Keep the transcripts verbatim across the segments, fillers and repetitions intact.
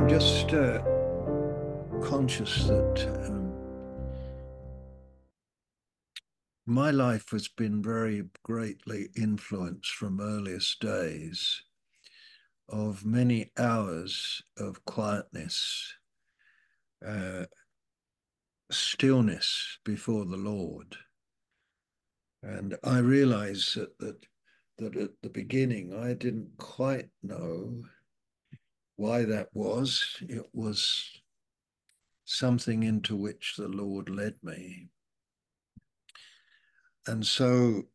just uh, conscious that um, my life has been very greatly influenced from earliest days of many hours of quietness, uh, stillness before the Lord. And I realize that, that that at the beginning I didn't quite know why that was. It was something into which the Lord led me. And so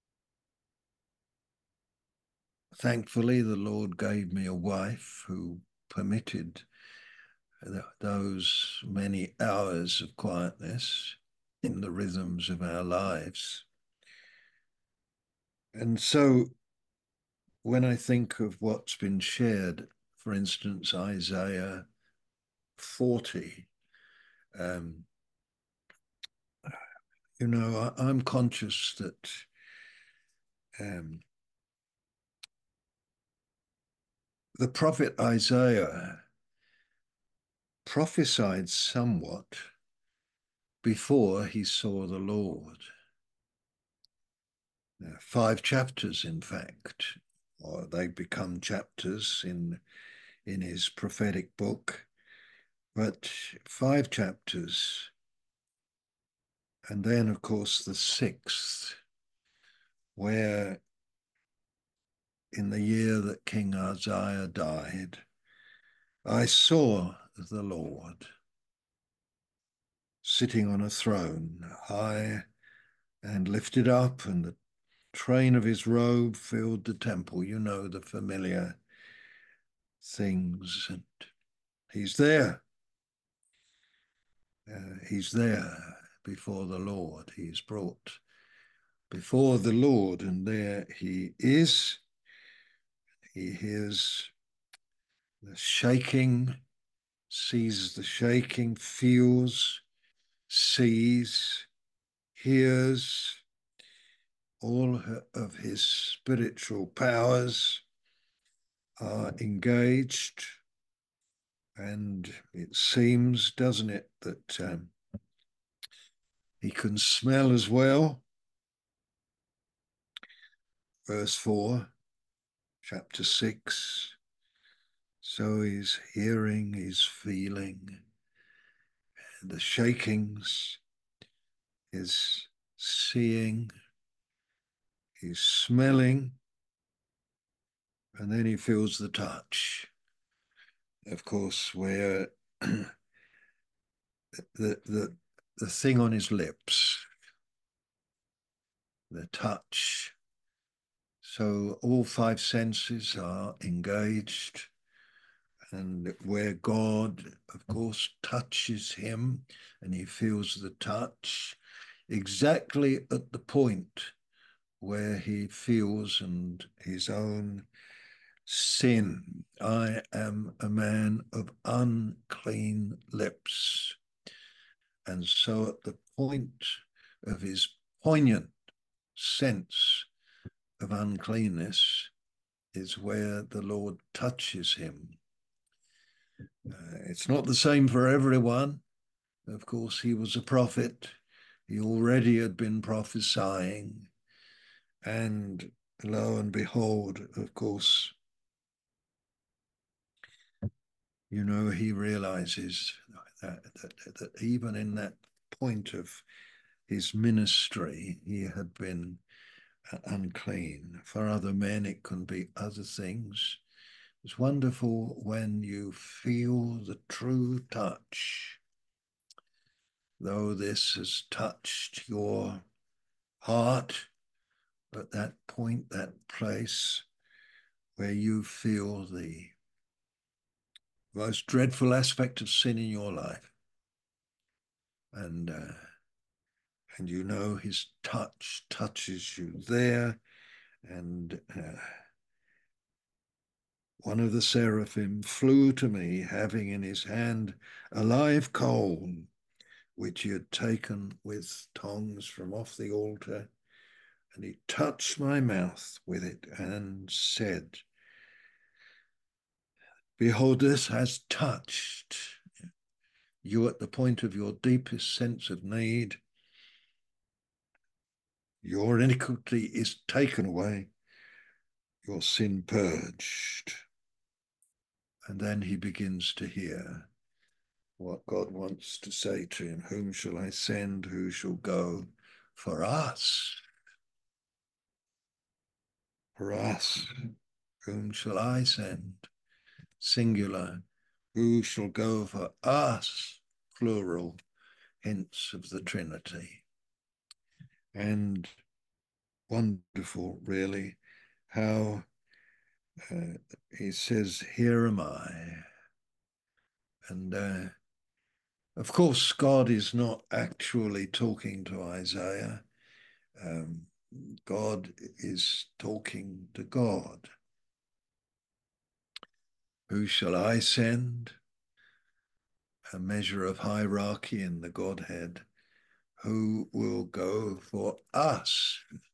thankfully, the Lord gave me a wife who permitted th- those many hours of quietness in the rhythms of our lives. And so when I think of what's been shared, for instance, Isaiah forty, um, you know, I, I'm conscious that um, the prophet Isaiah prophesied somewhat before he saw the Lord. Uh, five chapters, in fact, or they become chapters in in his prophetic book, but five chapters, and then, of course, the sixth, where in the year that King Uzziah died, I saw the Lord sitting on a throne, high and lifted up, and the train of his robe filled the temple. You know the familiar things, and he's there. Uh, he's there before the Lord. He's brought before the Lord, and there he is. He hears the shaking, sees the shaking, feels, sees, hears all of his spiritual powers are engaged. And it seems, doesn't it, that um, he can smell as well. Verse four, chapter six. So he's hearing, he's feeling, and the shakings, is seeing, he's smelling, and then he feels the touch. Of course, where the, the, the thing on his lips, the touch. So all five senses are engaged, and where God, of course, touches him and he feels the touch, exactly at the point where he feels and his own sin. I am a man of unclean lips. And so at the point of his poignant sense of uncleanness is where the Lord touches him. Uh, it's not the same for everyone. Of course, he was a prophet. He already had been prophesying. And lo and behold, of course, you know, he realizes that, that, that even in that point of his ministry, he had been unclean. For other men, it can be other things. It's wonderful when you feel the true touch, though this has touched your heart at that point, that place where you feel the most dreadful aspect of sin in your life. And uh, and you know his touch touches you there. And uh, one of the seraphim flew to me, having in his hand a live coal, which he had taken with tongs from off the altar. And he touched my mouth with it and said, Behold, this has touched you at the point of your deepest sense of need. Your iniquity is taken away, your sin purged. And then he begins to hear what God wants to say to him. Whom shall I send? Who shall go for us? For us, whom shall I send? Singular. Who shall go for us? Plural. Hints of the Trinity. And wonderful, really, how uh, he says, here am I. And uh, of course, God is not actually talking to Isaiah. Um, God is talking to God. Who shall I send? A measure of hierarchy in the Godhead. Who will go for us?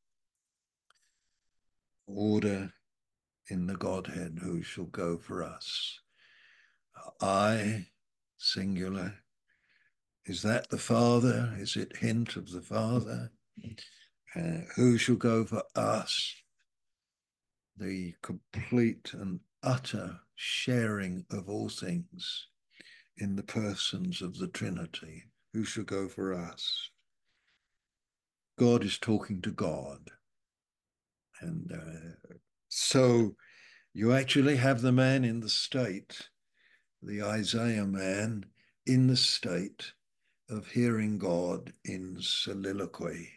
Order in the Godhead. Who shall go for us? I, singular. Is that the Father? Is it hint of the Father? Uh, who shall go for us? The complete and utter sharing of all things in the persons of the Trinity. Who shall go for us? God is talking to God. And uh, so you actually have the man in the state, the Isaiah man, in the state of hearing God in soliloquy.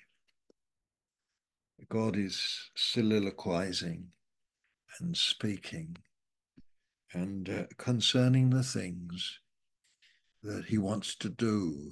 God is soliloquizing and speaking and uh, concerning the things that he wants to do.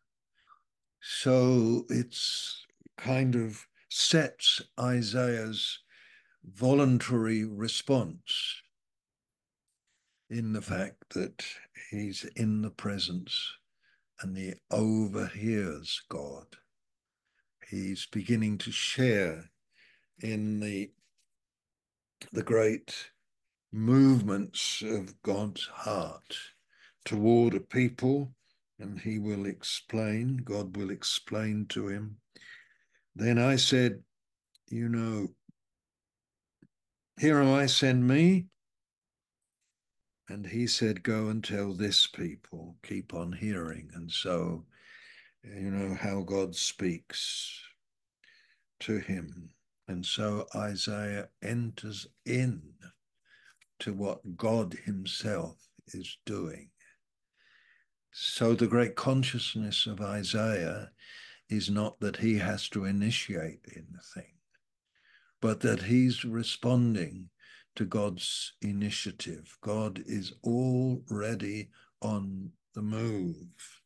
So it's kind of sets Isaiah's voluntary response in the fact that he's in the presence and he overhears God. He's beginning to share in the, the great movements of God's heart toward a people, and he will explain, God will explain to him. Then I said, you know, here am I, send me. And he said, go and tell this people, keep on hearing. And so, you know, how God speaks to him. And so Isaiah enters in to what God himself is doing. So the great consciousness of Isaiah is not that he has to initiate anything, but that he's responding to God's initiative. God is already on the move.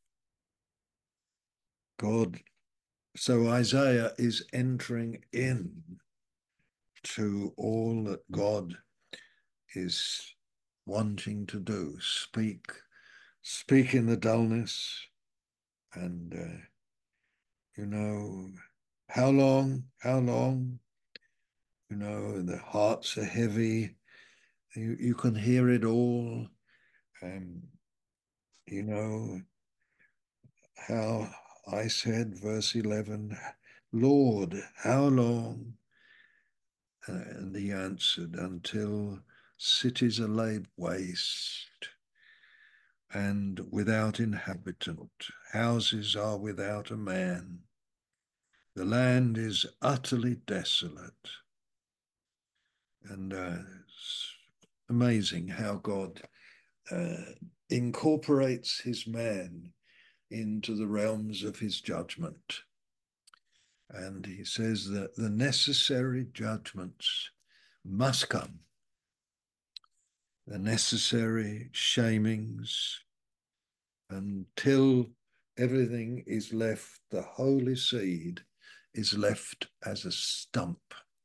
God, so Isaiah is entering in to all that God is wanting to do. Speak, speak in the dullness, and uh, you know, how long, how long, you know, the hearts are heavy. You, you can hear it all. Um, you know, how I said, verse eleven, Lord, how long? Uh, and he answered, until cities are laid waste and without inhabitant, houses are without a man. The land is utterly desolate. And uh, it's amazing how God uh, incorporates his man into the realms of his judgment. And he says that the necessary judgments must come, the necessary shamings, until everything is left, the holy seed is left as a stump.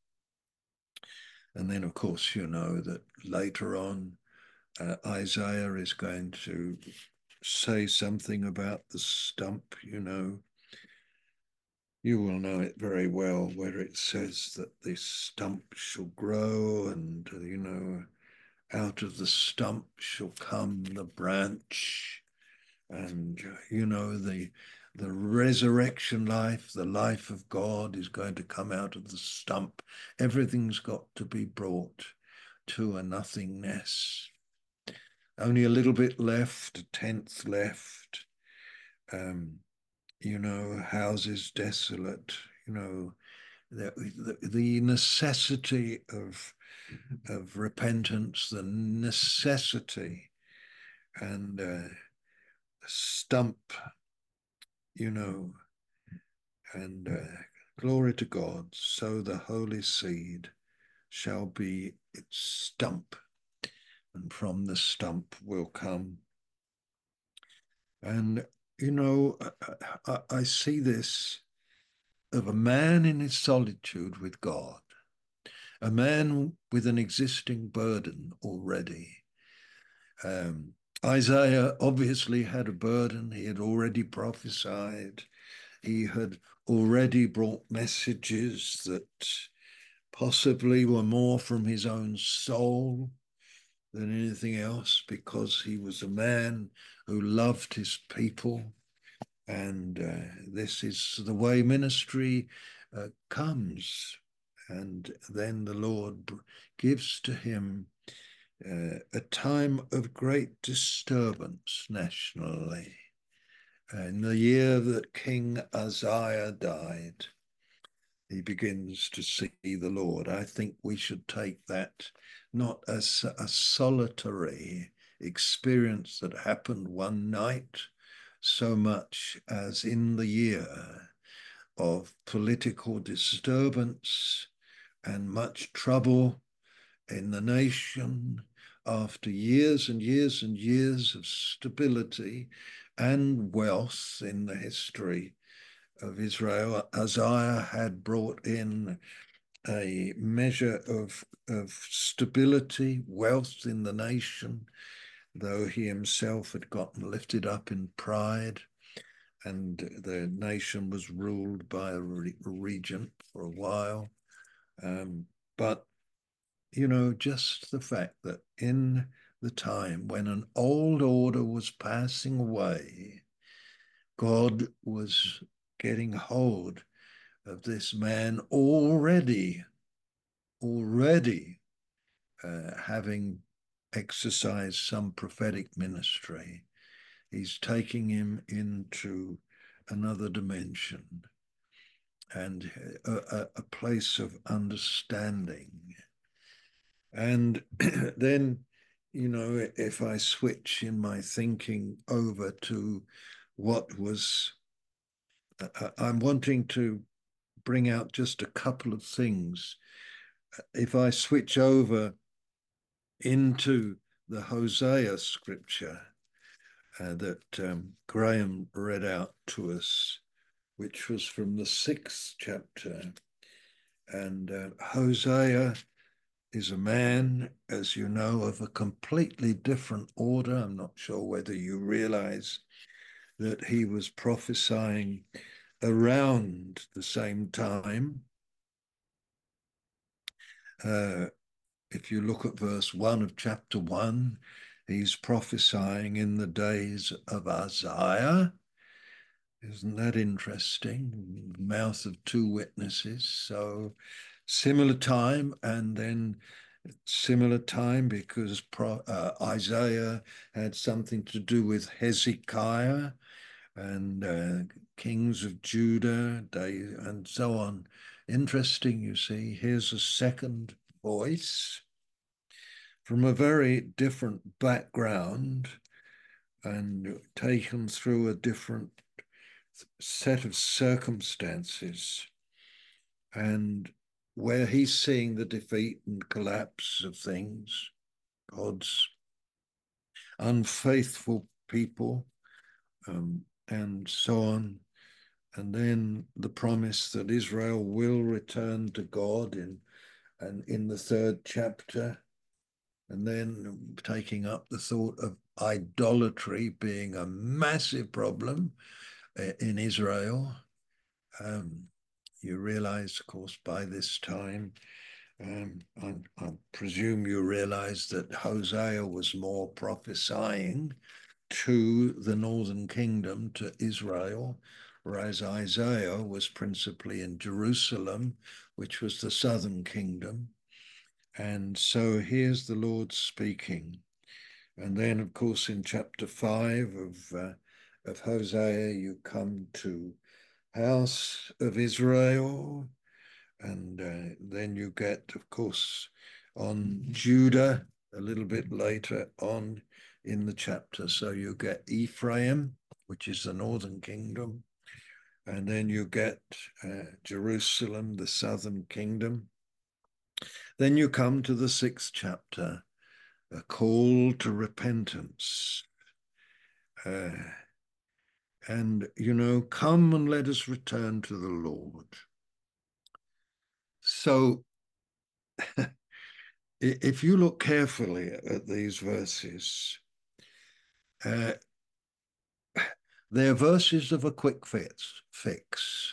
And then, of course, you know that later on, uh, Isaiah is going to say something about the stump, you know. You will know it very well, where it says that the stump shall grow and, uh, you know, out of the stump shall come the branch. And, you know, the the resurrection life, the life of God is going to come out of the stump. Everything's got to be brought to a nothingness. Only a little bit left, a tenth left. Um, you know, houses desolate, you know, the, the, the necessity of, of repentance, the necessity and uh, stump, you know, and uh, glory to God. So the holy seed shall be its stump, and from the stump will come. And, you know, I, I see this of a man in his solitude with God, a man with an existing burden already. Um, Isaiah obviously had a burden. He had already prophesied. He had already brought messages that possibly were more from his own soul than anything else, because he was a man who loved his people. And uh, this is the way ministry uh, comes. And then the Lord gives to him uh, a time of great disturbance nationally. In the year that King Uzziah died, he begins to see the Lord. I think we should take that not as a solitary experience that happened one night, so much as in the year of political disturbance and much trouble in the nation, after years and years and years of stability and wealth in the history of Israel. Uzziah had brought in a measure of, of stability, wealth in the nation, though he himself had gotten lifted up in pride, and the nation was ruled by a re regent for a while. Um, but, you know, just the fact that in the time when an old order was passing away, God was getting hold of this man already, already uh, having exercised some prophetic ministry. He's taking him into another dimension and a, a, a place of understanding. And then, you know, if I switch in my thinking over to what was, uh, I'm wanting to bring out just a couple of things. If I switch over into the Hosea scripture uh, that um, Graham read out to us, which was from the sixth chapter. And uh, Hosea is a man, as you know, of a completely different order. I'm not sure whether you realize that he was prophesying around the same time. Uh, if you look at verse one of chapter one, he's prophesying in the days of Uzziah. Isn't that interesting? Mouth of two witnesses. So similar time, and then similar time because pro, uh, Isaiah had something to do with Hezekiah and uh, kings of Judah, they, and so on. Interesting, you see. Here's a second voice from a very different background and taken through a different set of circumstances, and where he's seeing the defeat and collapse of things, God's unfaithful people, um, and so on. And then the promise that Israel will return to God in, and in the third chapter, and then taking up the thought of idolatry being a massive problem in Israel. Um, you realize, of course, by this time Um, I, I presume you realize that Hosea was more prophesying to the northern kingdom, to Israel, whereas Isaiah was principally in Jerusalem, which was the southern kingdom. And so here's the Lord speaking. And then, of course, in chapter five of, uh, of Hosea, you come to house of Israel, and uh, then you get, of course, on Judah a little bit later on in the chapter. So you get Ephraim, which is the northern kingdom, and then you get uh, Jerusalem, the southern kingdom. Then you come to the sixth chapter, a call to repentance. Uh, and, you know, come and let us return to the Lord. So if you look carefully at these verses, uh, they're verses of a quick fix. fix.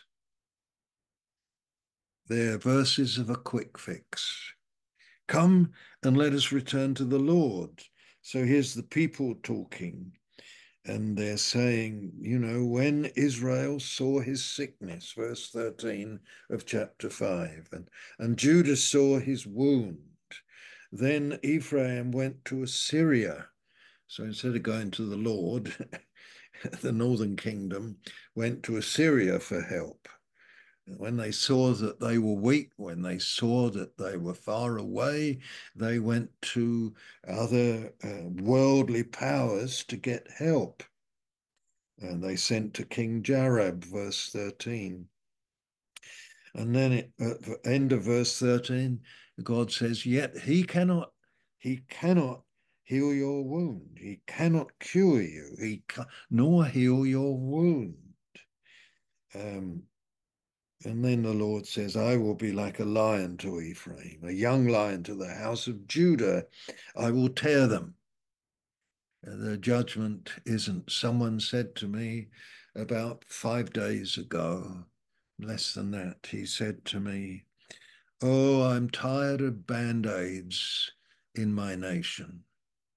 They're verses of a quick fix. Come and let us return to the Lord. So here's the people talking, and they're saying, you know, when Israel saw his sickness, verse thirteen of chapter five, and, and Judah saw his wound, then Ephraim went to Assyria. So instead of going to the Lord, the northern kingdom went to Assyria for help. When they saw that they were weak, when they saw that they were far away, they went to other uh, worldly powers to get help. And they sent to King Jareb, verse thirteen. And then it, at the end of verse thirteen, God says, yet he cannot, he cannot heal your wound. He cannot cure you, he ca- nor heal your wound. Um, and then the Lord says, I will be like a lion to Ephraim, a young lion to the house of Judah. I will tear them. The judgment isn't. Someone said to me about five days ago, less than that, he said to me, oh, I'm tired of band-aids in my nation.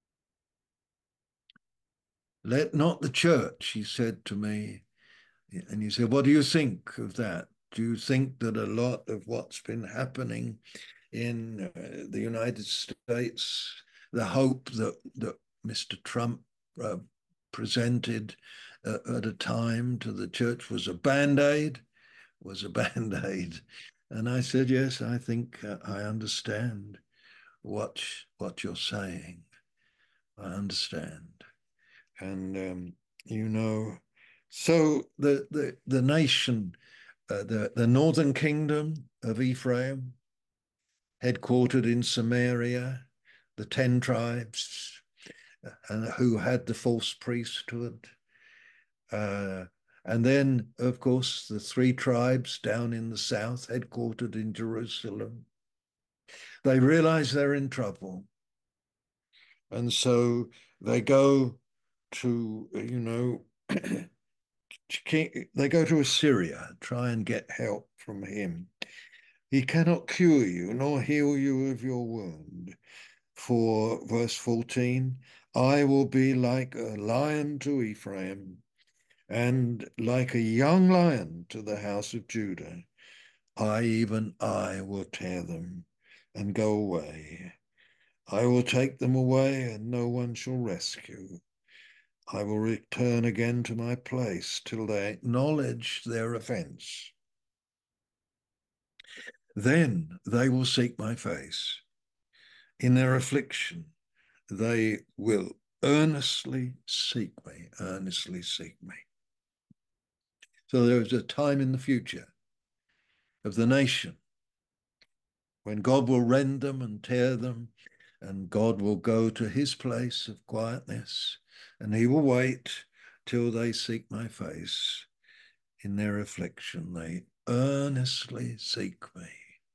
Let not the church, he said to me, and he said, what do you think of that? Do you think that a lot of what's been happening in uh, the United States, the hope that, that Mister Trump uh, presented uh, at a time to the church was a band-aid, was a band-aid? And I said, yes, I think uh, I understand what, what you're saying. I understand. And, um, you know, so the, the, the nation, uh, the, the northern kingdom of Ephraim, headquartered in Samaria, the ten tribes, and who had the false priesthood. Uh, and then, of course, the three tribes down in the south, headquartered in Jerusalem. They realize they're in trouble. And so they go to, you know, they go to Assyria, try and get help from him. He cannot cure you, nor heal you of your wound. For verse fourteen, I will be like a lion to Ephraim, and like a young lion to the house of Judah. I, even I, will tear them and go away. I will take them away, and no one shall rescue. I will return again to my place till they acknowledge their offense. Then they will seek my face. In their affliction, they will earnestly seek me, earnestly seek me. So there is a time in the future of the nation when God will rend them and tear them, and God will go to his place of quietness, and he will wait till they seek my face. In their affliction, they earnestly seek me.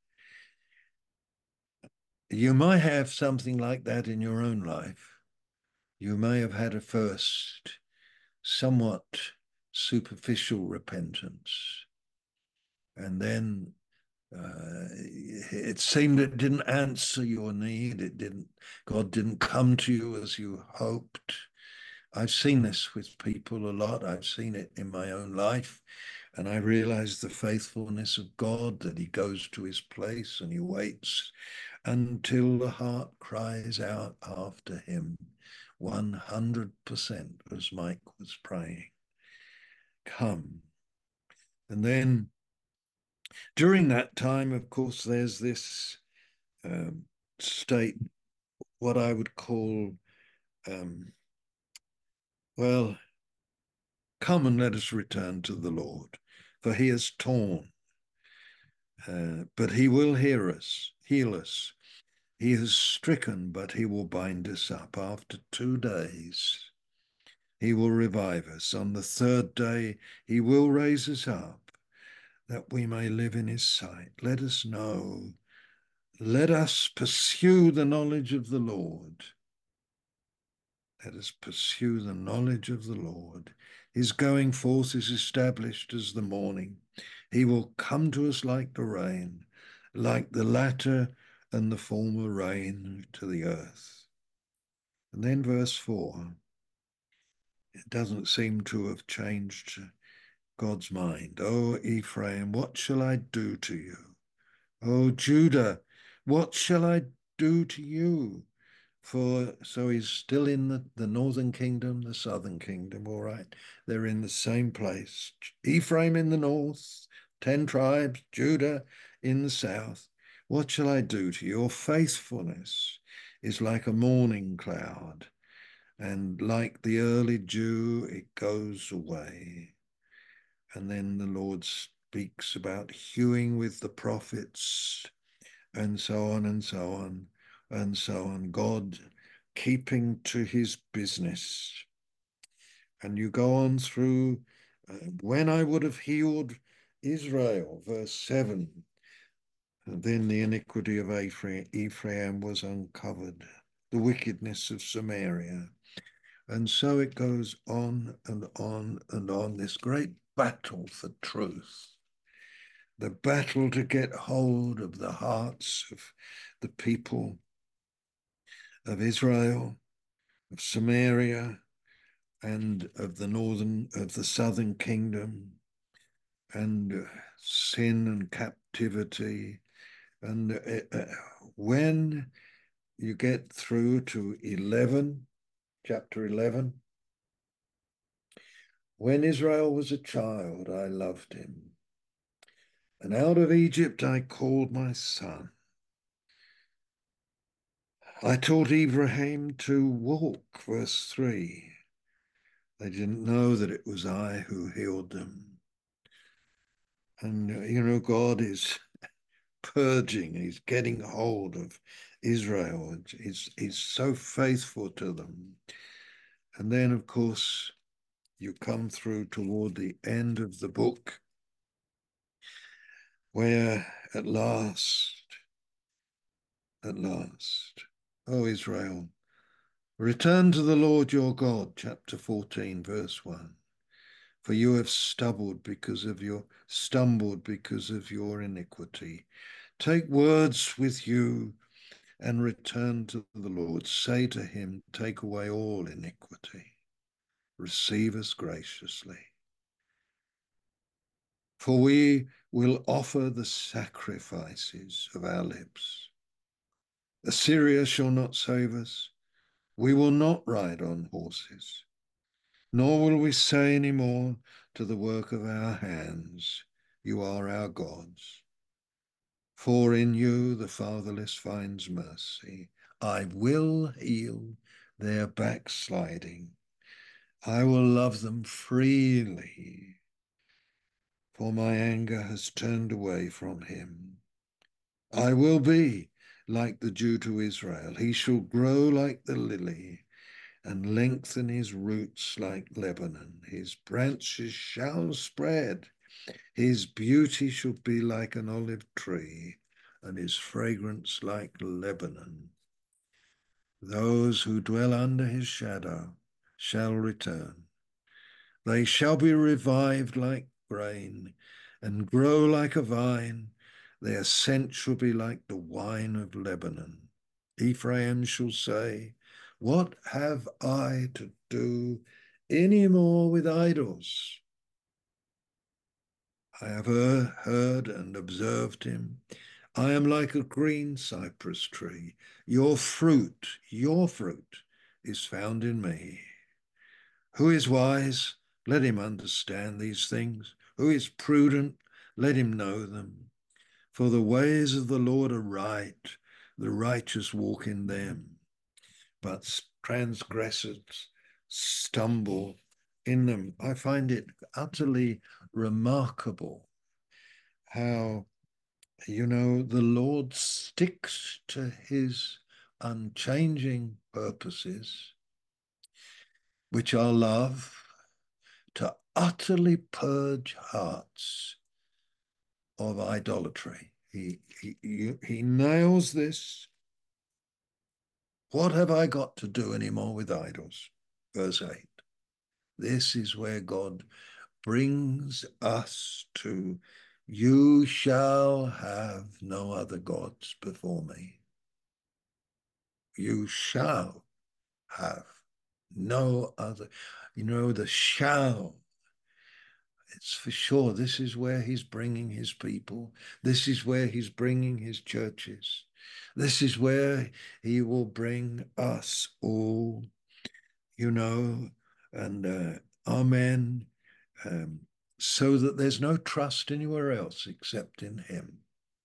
You might have something like that in your own life. You may have had a first somewhat superficial repentance, and then Uh, it seemed it didn't answer your need. It didn't, God didn't come to you as you hoped. I've seen this with people a lot. I've seen it in my own life. And I realize the faithfulness of God, that he goes to his place and he waits until the heart cries out after him one hundred percent, as Mike was praying. Come. And then during that time, of course, there's this um, state, what I would call, um, well, come and let us return to the Lord, for he has torn, uh, but he will hear us, heal us. He has stricken, but he will bind us up. After two days, he will revive us. On the third day, he will raise us up, that we may live in his sight. Let us know. Let us pursue the knowledge of the Lord. Let us pursue the knowledge of the Lord. His going forth is established as the morning. He will come to us like the rain, like the latter and the former rain to the earth. And then verse four, it doesn't seem to have changed God's mind. O Ephraim, what shall I do to you? O Judah, what shall I do to you? For so he's still in the, the northern kingdom, the southern kingdom, all right. They're in the same place. Ephraim in the north, ten tribes, Judah in the south. What shall I do to you? Your faithfulness is like a morning cloud, and like the early dew, it goes away. And then the Lord speaks about hewing with the prophets, and so on and so on and so on. God keeping to his business. And you go on through, uh, when I would have healed Israel, verse seven, and then the iniquity of Ephraim, Ephraim was uncovered, the wickedness of Samaria. And so it goes on and on and on, this great battle for truth, the battle to get hold of the hearts of the people of Israel, of Samaria, and of the northern, of the southern kingdom, and uh, sin and captivity. And uh, uh, when you get through to eleven, chapter eleven, when Israel was a child, I loved him. And out of Egypt I called my son. I taught Abraham to walk, verse three. They didn't know that it was I who healed them. And, uh, you know, God is purging, he's getting hold of Israel. He's, he's so faithful to them. And then, of course, you come through toward the end of the book, where at last, at last, O Israel, return to the Lord your God, chapter fourteen, verse one. For you have stumbled because of your stumbled because of your iniquity. Take words with you and return to the Lord. Say to him, take away all iniquity. Receive us graciously. For we will offer the sacrifices of our lips. Assyria shall not save us. We will not ride on horses, nor will we say any more to the work of our hands, you are our gods. For in you the fatherless finds mercy. I will heal their backsliding. I will love them freely, for my anger has turned away from him. I will be like the dew to Israel. He shall grow like the lily and lengthen his roots like Lebanon. His branches shall spread. His beauty shall be like an olive tree, and his fragrance like Lebanon. Those who dwell under his shadow shall return. They shall be revived like grain and grow like a vine. Their scent shall be like the wine of Lebanon. Ephraim shall say, what have I to do any more with idols? I have heard and observed him. I am like a green cypress tree. Your fruit, your fruit is found in me. Who is wise? Let him understand these things. Who is prudent? Let him know them. For the ways of the Lord are right, the righteous walk in them, but transgressors stumble in them. I find it utterly remarkable how, you know, the Lord sticks to his unchanging purposes, which are love, to utterly purge hearts of idolatry. He, he, he nails this. What have I got to do anymore with idols? Verse eight. This is where God brings us to, you shall have no other gods before me. You shall have no other. You know, the shall, it's for sure. This is where he's bringing his people. This is where he's bringing his churches. This is where he will bring us all, you know, and uh, amen, um, so that there's no trust anywhere else except in him.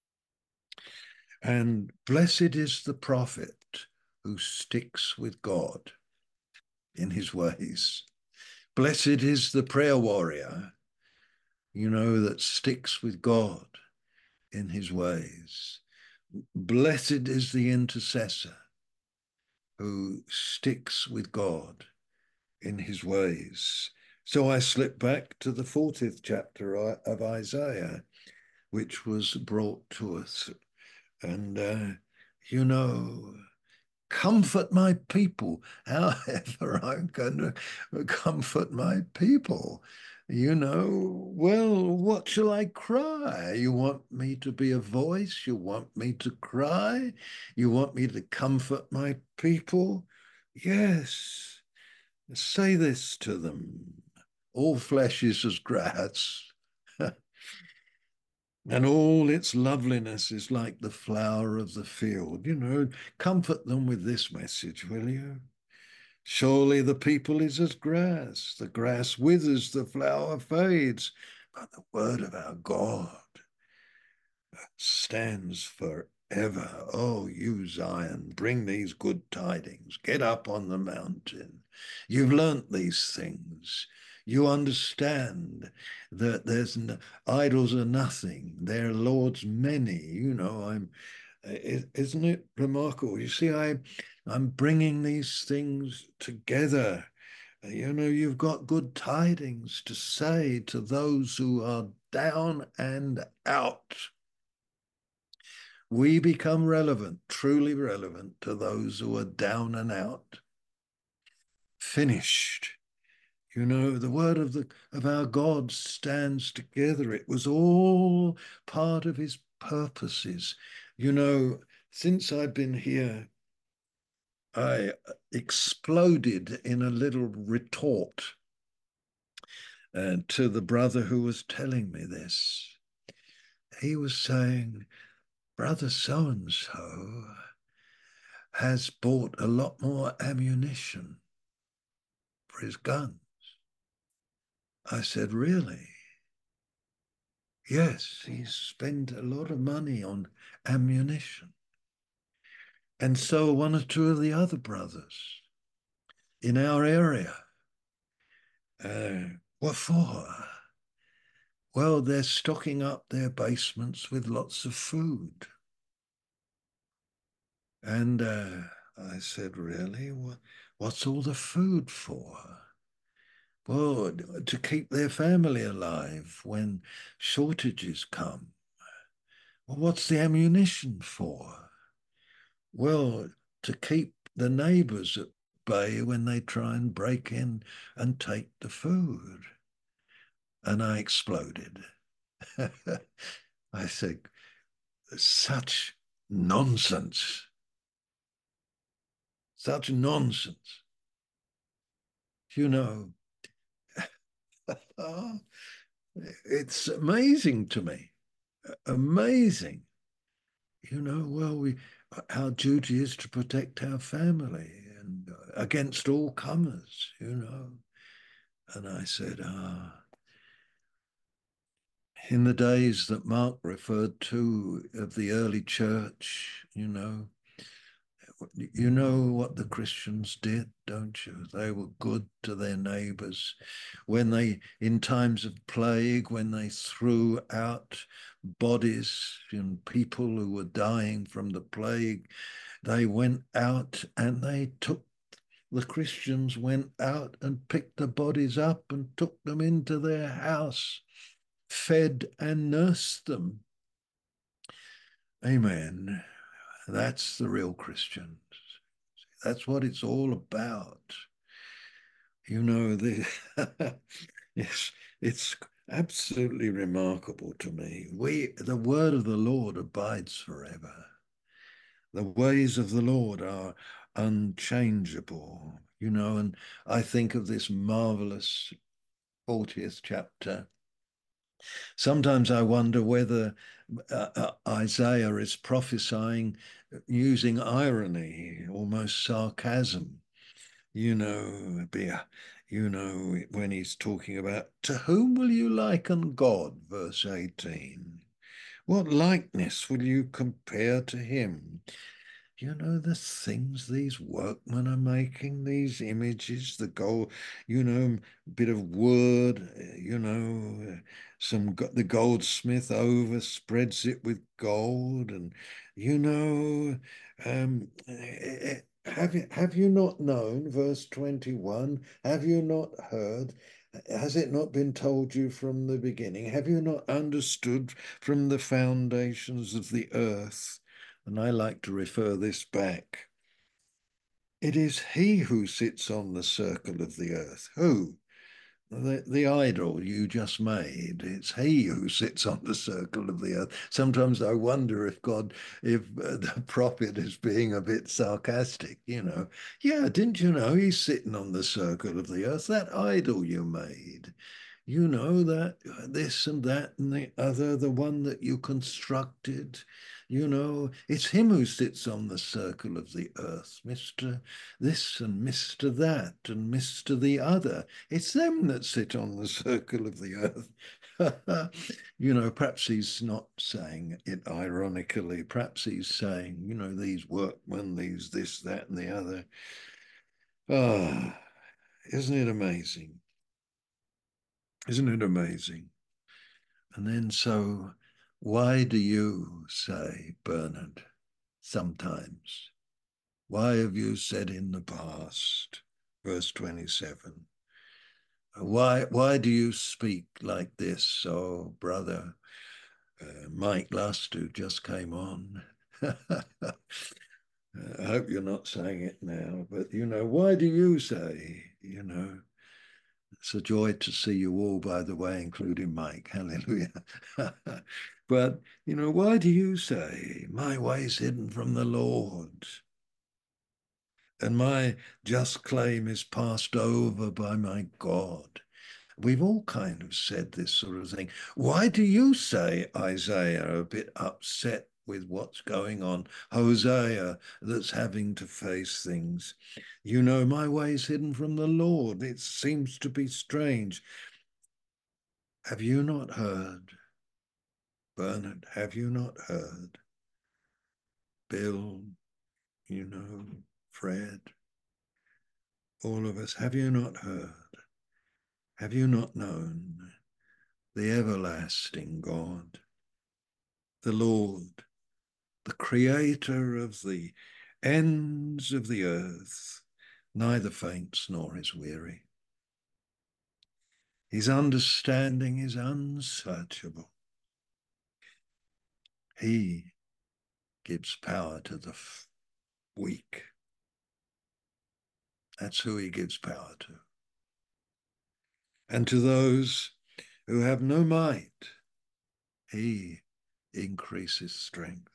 And blessed is the prophet who sticks with God in his ways. Blessed is the prayer warrior, you know, that sticks with God in his ways. Blessed is the intercessor who sticks with God in his ways. So I slip back to the fortieth chapter of Isaiah, which was brought to us. And, uh, you know, comfort my people. However, I'm going to comfort my people. You know, well, what shall I cry? You want me to be a voice? You want me to cry? You want me to comfort my people? Yes. Say this to them. All flesh is as grass, and all its loveliness is like the flower of the field. You know, comfort them with this message, will you? Surely the people is as grass. The grass withers, the flower fades, but the word of our God stands forever. Oh, you Zion, bring these good tidings. Get up on the mountain. You've learnt these things. You understand that there's no, idols are nothing. They're Lord's many. You know, I'm. Isn't it remarkable? You see, I, I'm bringing these things together. You know, you've got good tidings to say to those who are down and out. We become relevant, truly relevant to those who are down and out. Finished. You know, the word of the of our God stands together. It was all part of his purposes. You know, since I've been here, I exploded in a little retort uh, to the brother who was telling me this. He was saying, Brother so-and-so has bought a lot more ammunition for his guns. I said, really? Yes, he's spent a lot of money on ammunition. And so one or two of the other brothers in our area. Uh, what for? Well, they're stocking up their basements with lots of food. And uh, I said, really? What, what's all the food for? Well, to keep their family alive when shortages come. Well, what's the ammunition for? Well, to keep the neighbors at bay when they try and break in and take the food. And I exploded. I said, such nonsense, such nonsense. You know, oh, it's amazing to me, amazing. You know, well, we our duty is to protect our family and uh, against all comers. You know, and I said, ah. In the days that Mark referred to of the early church, you know, you know what the Christians did, don't you? They were good to their neighbors. When they, in times of plague, when they threw out bodies and people who were dying from the plague, they went out and they took, the Christians went out and picked the bodies up and took them into their house, fed and nursed them. Amen. That's the real Christians. That's what it's all about. You know, the yes, it's absolutely remarkable to me. We the word of the Lord abides forever. The ways of the Lord are unchangeable, you know, and I think of this marvelous fortieth chapter. Sometimes I wonder whether uh, uh, Isaiah is prophesying using irony, almost sarcasm. You know, be, you know, when he's talking about, to whom will you liken God, verse eighteen? What likeness will you compare to him? You know, the things these workmen are making, these images, the gold, you know, bit of wood, you know, some, the goldsmith overspreads it with gold. And, you know, um, eh, eh, have you, have you not known, verse twenty-one, have you not heard? Has it not been told you from the beginning? Have you not understood from the foundations of the earth? And I like to refer this back. It is he who sits on the circle of the earth. Who? The, the idol you just made. It's he who sits on the circle of the earth. Sometimes I wonder if God, if uh, the prophet is being a bit sarcastic, you know. Yeah, didn't you know he's sitting on the circle of the earth? That idol you made. You know that this and that and the other, the one that you constructed, you know, it's him who sits on the circle of the earth, Mister This and Mister That and Mister the other. It's them that sit on the circle of the earth. You know, perhaps he's not saying it ironically. Perhaps he's saying, you know, these workmen, these this, that, and the other. Ah, isn't it amazing? Isn't it amazing? And then, so why do you say, Bernard, sometimes? Why have you said in the past, verse twenty-seven? Why, why do you speak like this? Oh, brother, uh, Mike Lust, who just came on. I hope you're not saying it now, but you know, why do you say, you know, it's a joy to see you all, by the way, including Mike. Hallelujah. But, you know, why do you say, my way's hidden from the Lord, and my just claim is passed over by my God? We've all kind of said this sort of thing. Why do you say, Isaiah, a bit upset with what's going on? Hosea, that's having to face things. You know, my way's hidden from the Lord. It seems to be strange. Have you not heard? Bernard, have you not heard? Bill, you know, Fred, all of us, have you not heard? Have you not known the everlasting God, the Lord, the creator of the ends of the earth, neither faints nor is weary. His understanding is unsearchable. He gives power to the weak. That's who he gives power to. And to those who have no might, he increase his strength.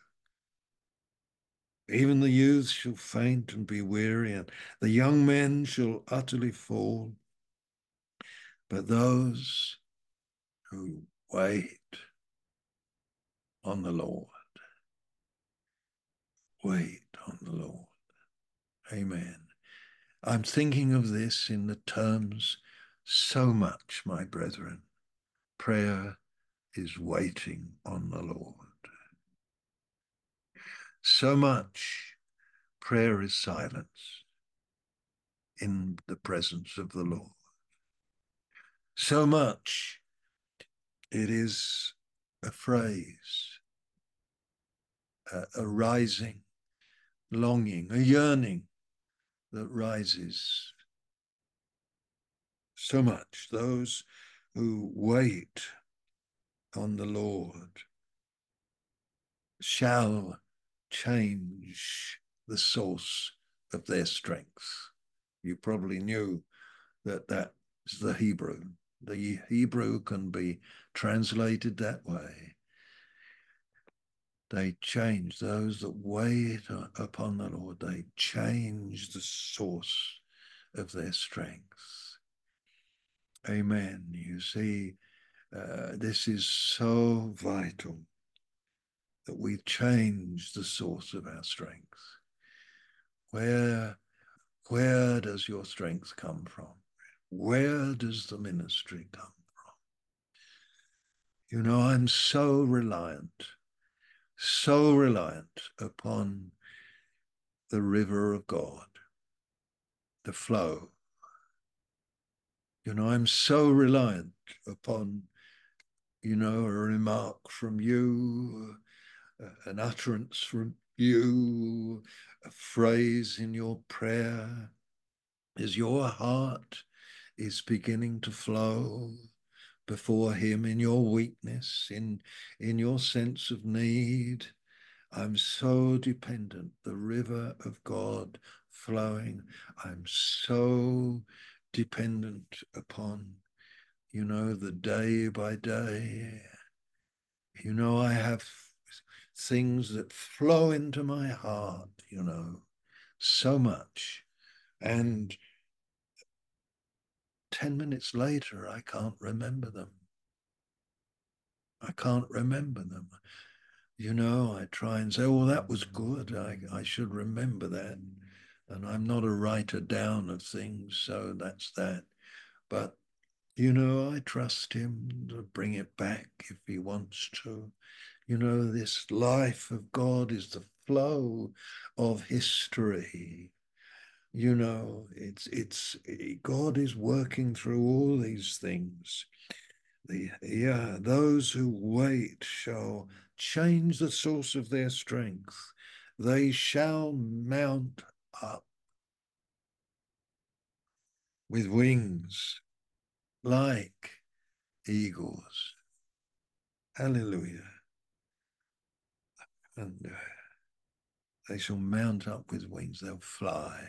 Even the youths shall faint and be weary, and the young men shall utterly fall. But those who wait on the Lord, wait on the Lord. Amen. I'm thinking of this in the terms so much, my brethren. Prayer is waiting on the Lord. So much prayer is silence in the presence of the Lord. So much it is a phrase, a, a rising, longing, a yearning that rises. So much those who wait on the Lord shall change the source of their strength. You probably knew that that's the Hebrew. The Hebrew can be translated that way. They change, those that wait upon the Lord, they change the source of their strength. Amen. You see, uh, this is so vital that we change the source of our strength. Where, where does your strength come from? Where does the ministry come from? You know, I'm so reliant, so reliant upon the river of God, the flow. You know, I'm so reliant upon, you know, a remark from you, an utterance from you, a phrase in your prayer, as your heart is beginning to flow before him in your weakness, in, in your sense of need. I'm so dependent, the river of God flowing. I'm so dependent upon, you know, the day by day. You know, I have things that flow into my heart, you know, so much. And ten minutes later, I can't remember them. I can't remember them. You know, I try and say, well, that was good. I, I should remember that. And I'm not a writer down of things, so that's that. But, you know, I trust him to bring it back if he wants to. You know, this life of God is the flow of history. You know, it's, it's, God is working through all these things. The, yeah, those who wait shall change the source of their strength. They shall mount up with wings like eagles. Hallelujah. And uh, they shall mount up with wings. They'll fly.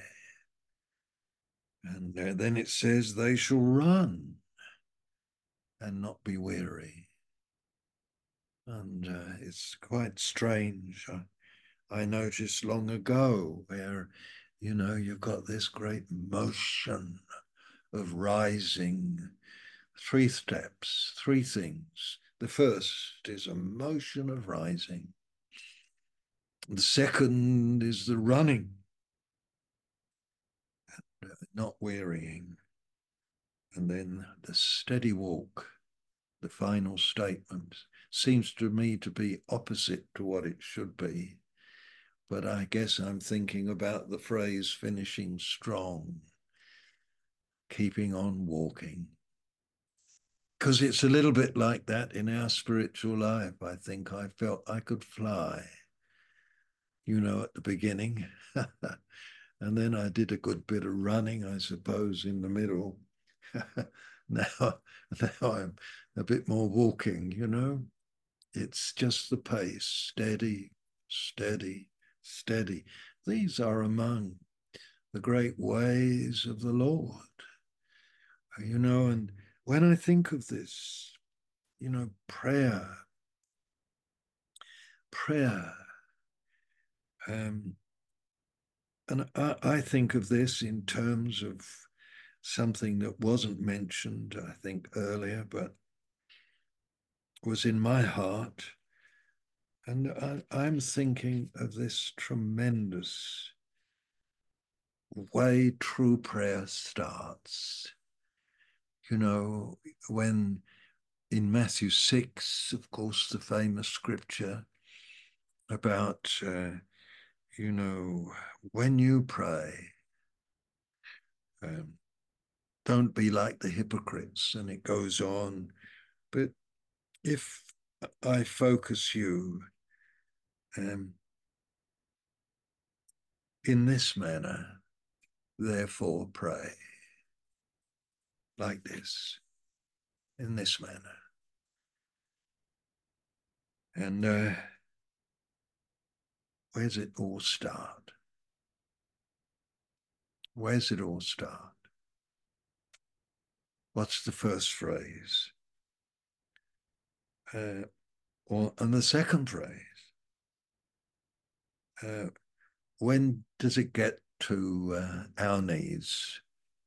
And uh, then it says they shall run and not be weary. And uh, it's quite strange. I, I noticed long ago where, you know, you've got this great motion of rising, three steps, three things. The first is a motion of rising. The second is the running, not wearying. And then the steady walk, the final statement, seems to me to be opposite to what it should be. But I guess I'm thinking about the phrase finishing strong, keeping on walking. Because it's a little bit like that in our spiritual life. I think I felt I could fly, you know, at the beginning. And then I did a good bit of running, I suppose, in the middle. now, now I'm a bit more walking, you know. It's just the pace, steady, steady, steady. These are among the great ways of the Lord, you know. And when I think of this, you know, prayer, prayer. Um, and I, I think of this in terms of something that wasn't mentioned, I think, earlier, but was in my heart. And I, I'm thinking of this tremendous way true prayer starts. You know, when in Matthew six, of course, the famous scripture about, uh, you know, when you pray, um, don't be like the hypocrites, and it goes on. But if I focus you um, in this manner, therefore pray like this, in this manner. And uh, where's it all start? Where's it all start? What's the first phrase? Uh, or and the second phrase, uh, when does it get to uh, our needs?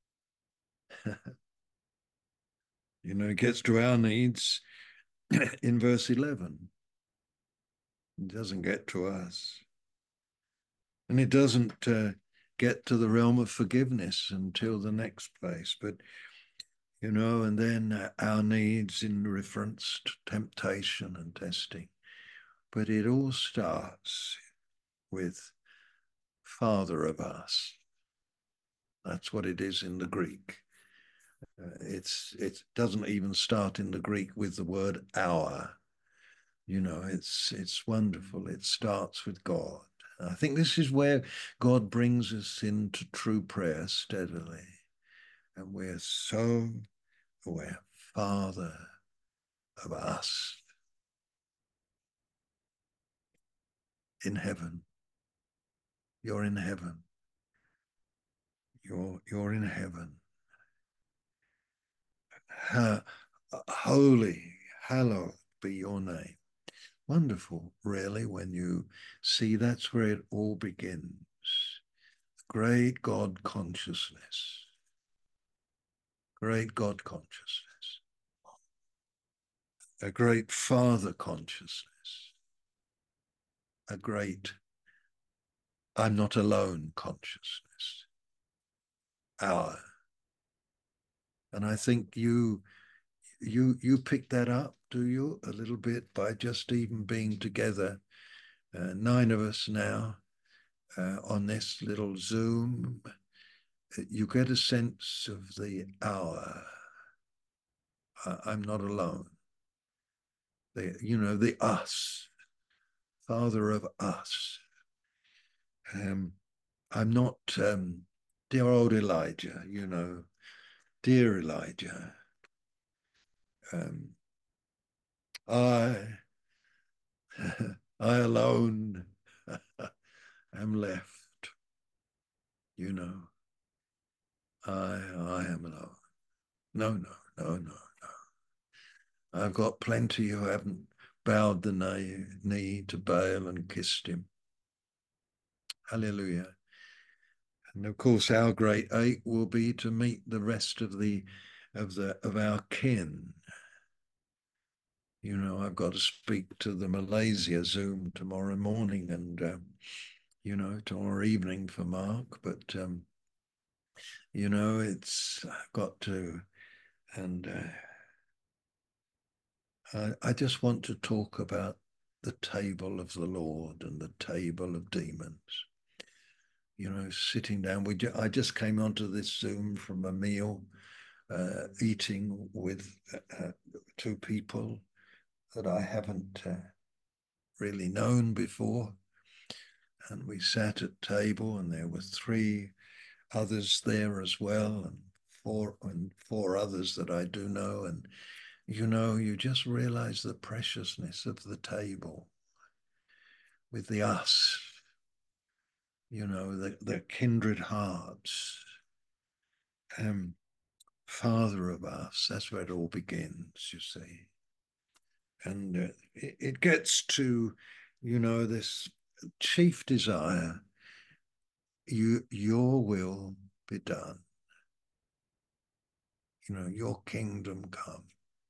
You know, it gets to our needs in verse eleven. It doesn't get to us. And it doesn't uh, get to the realm of forgiveness until the next place. But, you know, and then uh, our needs in reference to temptation and testing. But it all starts with Father of us. That's what it is in the Greek. Uh, it's it doesn't even start in the Greek with the word our. You know, it's it's wonderful. It starts with God. I think this is where God brings us into true prayer steadily. And we're so aware, Father of us in heaven. You're in heaven. You're, you're in heaven. Ha, holy, hallowed be your name. Wonderful, really, when you see that's where it all begins. Great God consciousness. Great God consciousness. A great Father consciousness. A great I'm not alone consciousness. Our. And I think you you you pick that up, do you, a little bit by just even being together, uh, nine of us now uh, on this little Zoom. You get a sense of the hour. I, I'm not alone. The, you know, the us, Father of us. Um, I'm not um, dear old Elijah, you know, dear Elijah. Um, I, I alone am left, you know. I, I am alone. No, no, no, no, no. I've got plenty who haven't bowed the knee, knee to Baal and kissed him. Hallelujah. And of course, our great ache will be to meet the rest of the of the of our kin. You know, I've got to speak to the Malaysia Zoom tomorrow morning, and um, you know, tomorrow evening for Mark. But um, you know, it's I've got to, and uh, I, I just want to talk about the table of the Lord and the table of demons. You know, sitting down. We ju- I just came onto this Zoom from a meal, uh, eating with uh, two people that I haven't uh, really known before, and we sat at table, and there were three others there as well, and four and four others that I do know, and you know, you just realize the preciousness of the table with the us. You know, the, the kindred hearts. Um, Father of us, that's where it all begins, you see. And uh, it, it gets to, you know, this chief desire, you, your will be done. You know, your kingdom come.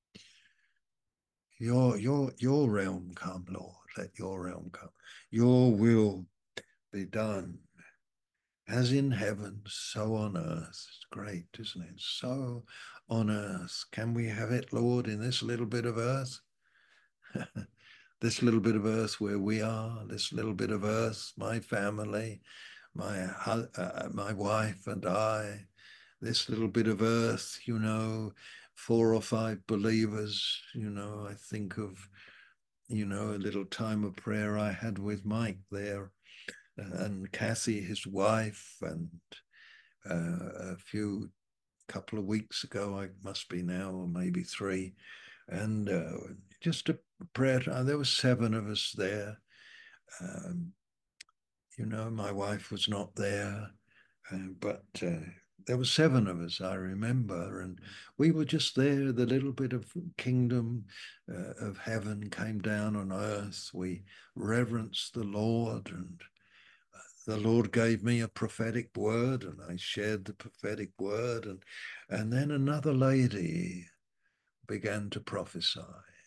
Your, your, your realm come, Lord. Let your realm come. Your will be done. As in heaven, so on earth. It's great, isn't it? So on earth. Can we have it, Lord, in this little bit of earth? This little bit of earth where we are, this little bit of earth, my family, my, uh, my wife and I, this little bit of earth, you know, four or five believers, you know, I think of, you know, a little time of prayer I had with Mike there and Kathy, his wife, and uh, a few couple of weeks ago, I must be now, or maybe three, and uh, just a prayer. There were seven of us there. Um, you know, my wife was not there, uh, but uh, there were seven of us, I remember, and we were just there. The little bit of kingdom uh, of heaven came down on earth. We reverenced the Lord, and the Lord gave me a prophetic word, and I shared the prophetic word, and and then another lady began to prophesy,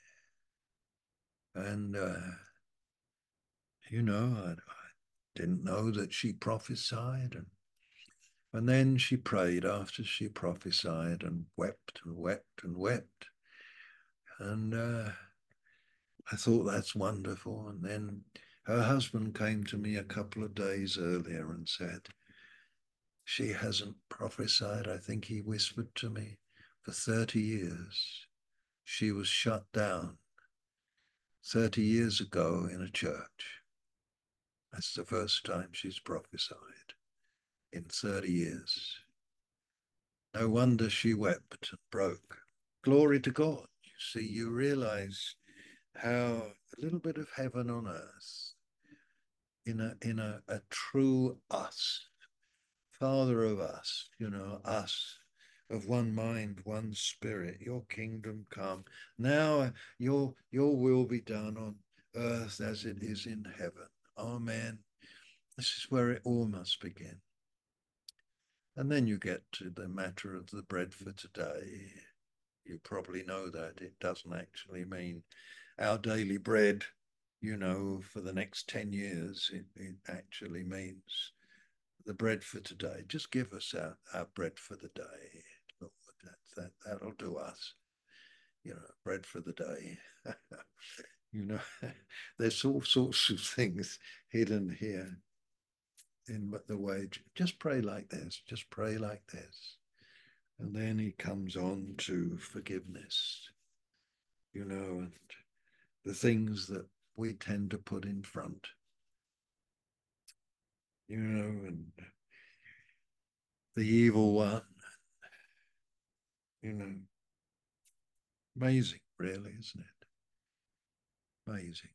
and uh, you know, I, I didn't know that she prophesied, and and then she prayed after she prophesied, and wept and wept and wept, and uh, I thought that's wonderful. And then her husband came to me a couple of days earlier and said, she hasn't prophesied, I think he whispered to me, for thirty years. She was shut down thirty years ago in a church. That's the first time she's prophesied in thirty years. No wonder she wept and broke. Glory to God. You see, you realize how a little bit of heaven on earth in a in a, a true us, Father of us, you know, us of one mind, one spirit, your kingdom come. Now your your will be done on earth as it is in heaven. Amen. This is where it all must begin. And then you get to the matter of the bread for today. You probably know that it doesn't actually mean our daily bread, you know, for the next ten years. It, it actually means the bread for today. Just give us our, our bread for the day, Lord. That, that, that'll do us, you know, bread for the day. You know, there's all sorts of things hidden here in the wage. Just pray like this, just pray like this. And then he comes on to forgiveness, you know, and the things that we tend to put in front, you know, and the evil one, you know, amazing, really, isn't it? Amazing.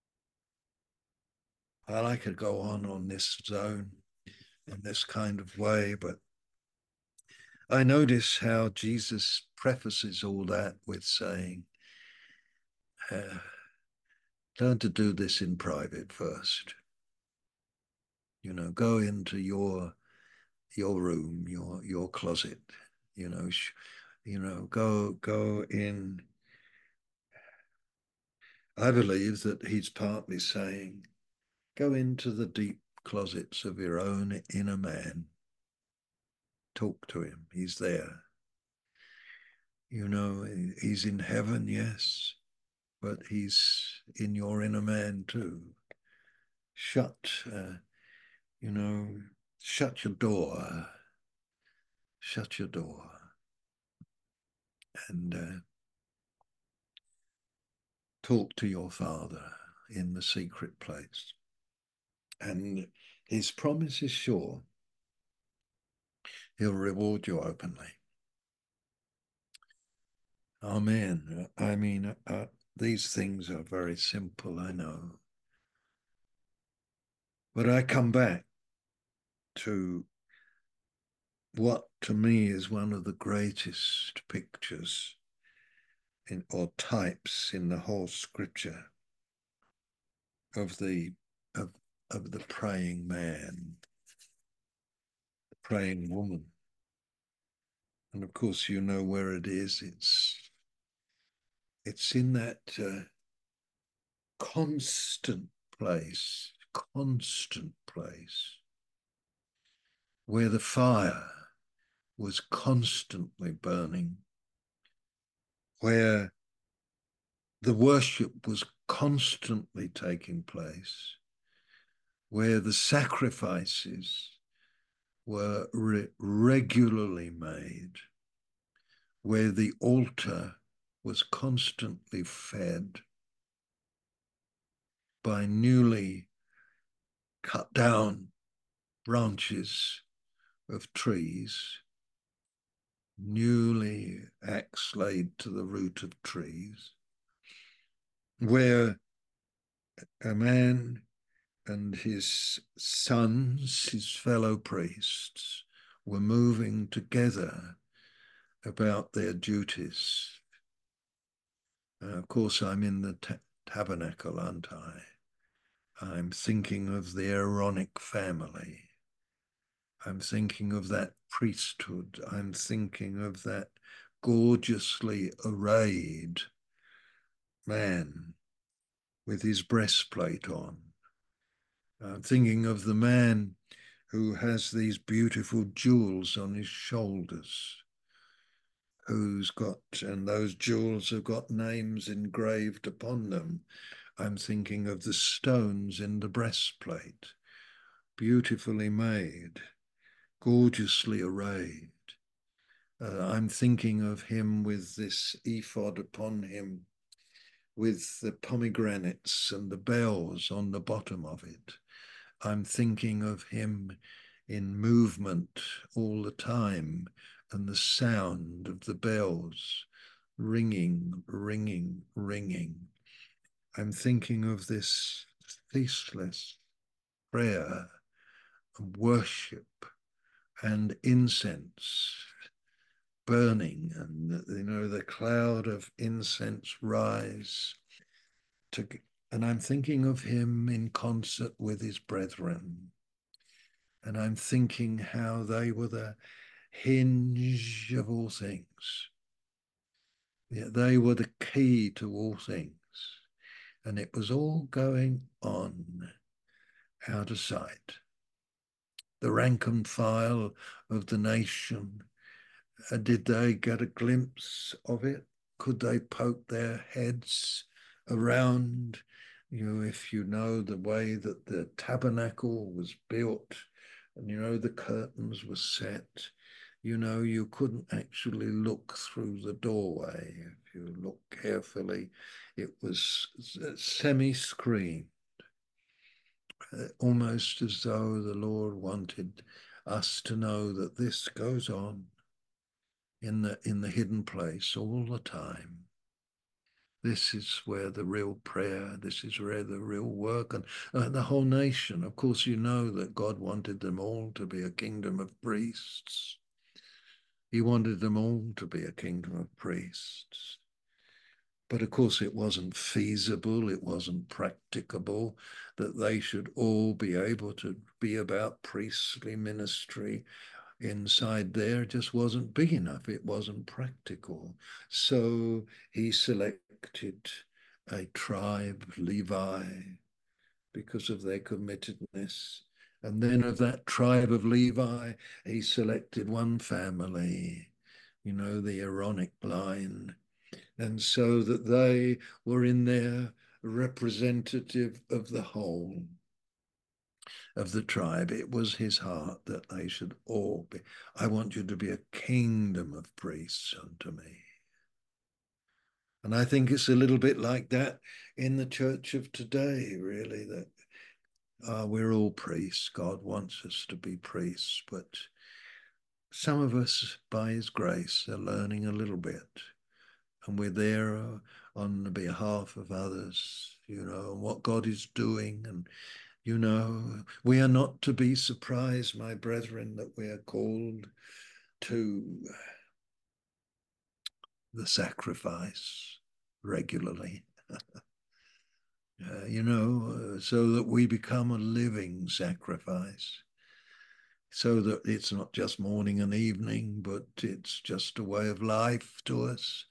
Well, I could go on on this zone in this kind of way, but I notice how Jesus prefaces all that with saying, uh, learn to do this in private first. You know, go into your your room, your your closet. You know, sh- you know, go go in. I believe that he's partly saying, go into the deep closets of your own inner man. Talk to him. He's there. You know, he's in heaven, yes, but he's in your inner man too. Shut, uh, you know, shut your door. Shut your door. And uh, talk to your Father in the secret place. And his promise is sure. He'll reward you openly. Amen. I mean, uh, these things are very simple, I know. But I come back to what to me is one of the greatest pictures in, or types in the whole scripture. of the of, of the praying man, the praying woman. And of course, you know where it is. It's it's in that uh, constant place, constant place where the fire was constantly burning, where the worship was constantly taking place, where the sacrifices were re regularly made, where the altar was constantly fed by newly cut down branches of trees, newly axe laid to the root of trees, where a man and his sons, his fellow priests, were moving together about their duties. And of course, I'm in the ta tabernacle, aren't I? I'm thinking of the Aaronic family. I'm thinking of that priesthood. I'm thinking of that gorgeously arrayed man with his breastplate on. I'm thinking of the man who has these beautiful jewels on his shoulders, who's got, and those jewels have got names engraved upon them. I'm thinking of the stones in the breastplate, beautifully made, gorgeously arrayed. Uh, I'm thinking of him with this ephod upon him, with the pomegranates and the bells on the bottom of it. I'm thinking of him in movement all the time, and the sound of the bells ringing, ringing, ringing. I'm thinking of this ceaseless prayer and worship and incense burning, and you know the cloud of incense rise to, and I'm thinking of him in concert with his brethren, and I'm thinking how they were the hinge of all things. Yeah, they were the key to all things, and it was all going on out of sight. The rank and file of the nation, uh, did they get a glimpse of it? Could they poke their heads around? You know, if you know the way that the tabernacle was built, and you know the curtains were set, you know you couldn't actually look through the doorway. If you look carefully, it was semi-screened, uh, almost as though the Lord wanted us to know that this goes on in the in the hidden place all the time. This is where the real prayer, this is where the real work, and uh, the whole nation. Of course, you know that God wanted them all to be a kingdom of priests. He wanted them all to be a kingdom of priests. But of course, it wasn't feasible, it wasn't practicable that they should all be able to be about priestly ministry inside there. Just wasn't big enough. It wasn't practical. So he selected a tribe, Levi, because of their committedness. And then of that tribe of Levi, he selected one family, you know, the Aaronic line. And so that they were in there representative of the whole of the tribe. It was his heart that they should all be. I want you to be a kingdom of priests unto me. And I think it's a little bit like that in the church of today, really, that uh, we're all priests. God wants us to be priests, but some of us, by his grace, are learning a little bit. And we're there uh, on the behalf of others, you know, and what God is doing. And you know, we are not to be surprised, my brethren, that we are called to the sacrifice regularly. uh, you know, uh, so that we become a living sacrifice, so that it's not just morning and evening, but it's just a way of life to us.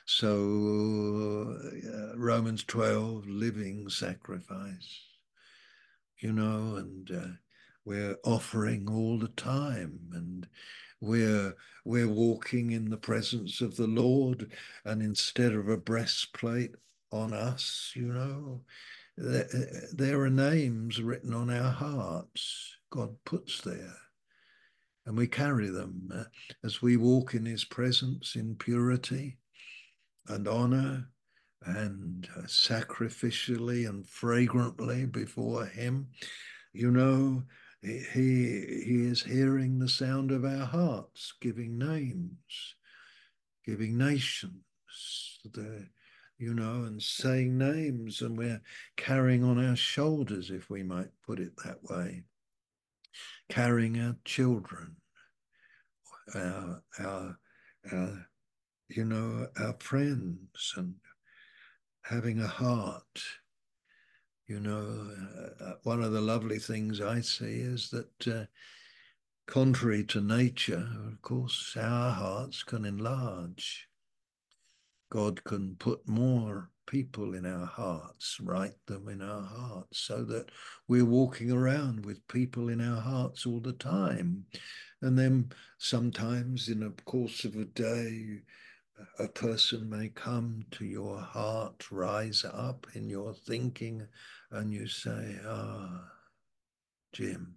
So uh, Romans twelve, living sacrifice, you know, and uh, we're offering all the time, and we're we're walking in the presence of the Lord, and instead of a breastplate on us, you know, there, there are names written on our hearts God puts there, and we carry them uh, as we walk in his presence in purity and honor, and uh, sacrificially and fragrantly before him. You know, he, he is hearing the sound of our hearts, giving names, giving nations, the, you know, and saying names, and we're carrying on our shoulders, if we might put it that way, carrying our children, our, our, our you know, our friends, and having a heart. You know, uh, one of the lovely things I see is that uh, contrary to nature, of course, our hearts can enlarge. God can put more people in our hearts, write them in our hearts, so that we're walking around with people in our hearts all the time. And then sometimes in the course of a day, a person may come to your heart, rise up in your thinking, and you say, ah, Jim,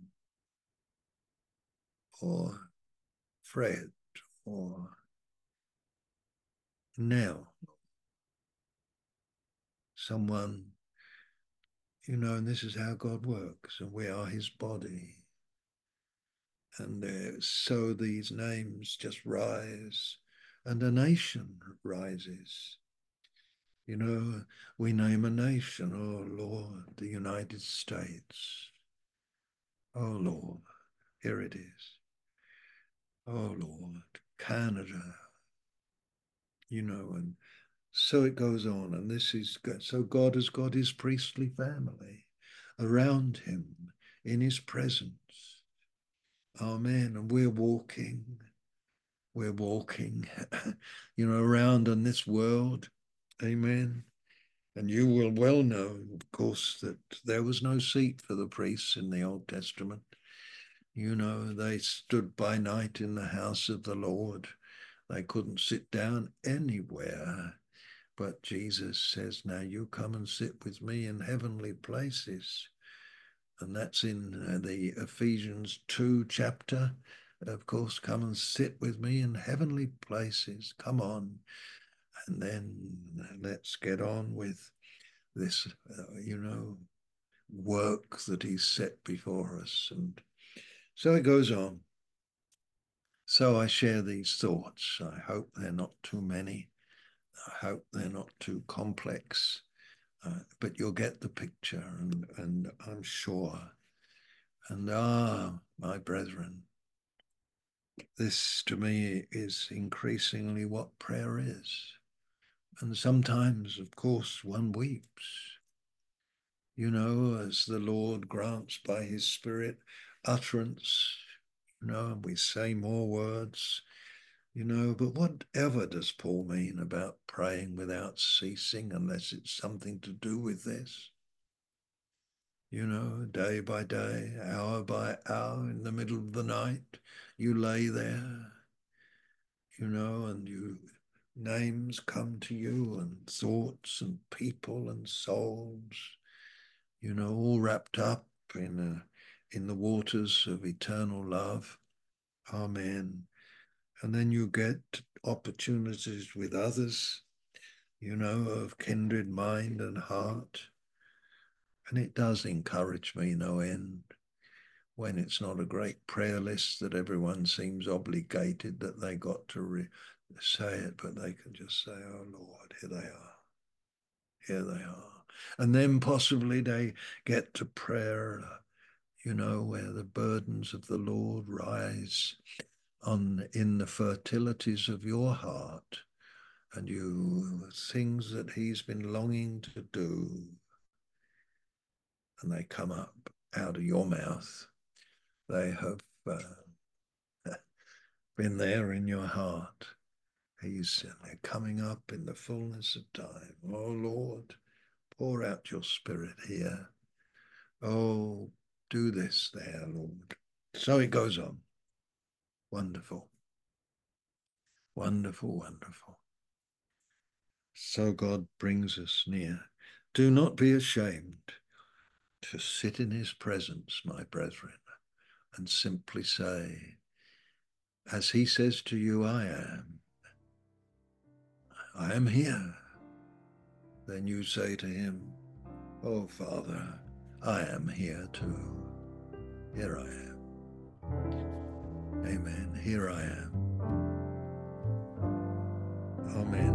or Fred, or Nell, someone, you know, and this is how God works, and we are his body. And uh, so these names just rise, and a nation rises. You know, we name a nation, oh Lord, the United States. Oh Lord, here it is. Oh Lord, Canada, you know, and so it goes on. And this is good. So God has got his priestly family around him in his presence. Amen. And we're walking, we're walking, you know, around in this world. Amen. And you will well know, of course, that there was no seat for the priests in the Old Testament. You know, they stood by night in the house of the Lord. They couldn't sit down anywhere. But Jesus says, now you come and sit with me in heavenly places. And that's in uh, the Ephesians two chapter. Of course, come and sit with me in heavenly places. Come on. And then let's get on with this, uh, you know, work that he's set before us. And so it goes on. So I share these thoughts. I hope they're not too many. I hope they're not too complex. Uh, but you'll get the picture, and, and I'm sure. And ah, my brethren, this to me is increasingly what prayer is. And sometimes, of course, one weeps, you know, as the Lord grants by his Spirit utterance, you know, and we say more words, you know. But whatever does Paul mean about praying without ceasing, unless it's something to do with this? You know, day by day, hour by hour, in the middle of the night, you lay there, you know, and you names come to you, and thoughts and people and souls, you know, all wrapped up in a, in the waters of eternal love. Amen. And then you get opportunities with others, you know, of kindred mind and heart. And it does encourage me no end when it's not a great prayer list that everyone seems obligated that they got to re- say it, but they can just say, oh Lord, here they are. Here they are. And then possibly they get to prayer, you know, where the burdens of the Lord rise on in the fertilities of your heart, and you things that he's been longing to do, and they come up out of your mouth. They have uh, been there in your heart. He's they're coming up in the fullness of time. Oh Lord, pour out your Spirit here. Oh, do this there, Lord. So it goes on. Wonderful. Wonderful, wonderful. So God brings us near. Do not be ashamed to sit in his presence, my brethren, and simply say, as he says to you, I am. I am here. Then you say to him, oh, Father, I am here too. Here I am. Amen. Here I am. Amen.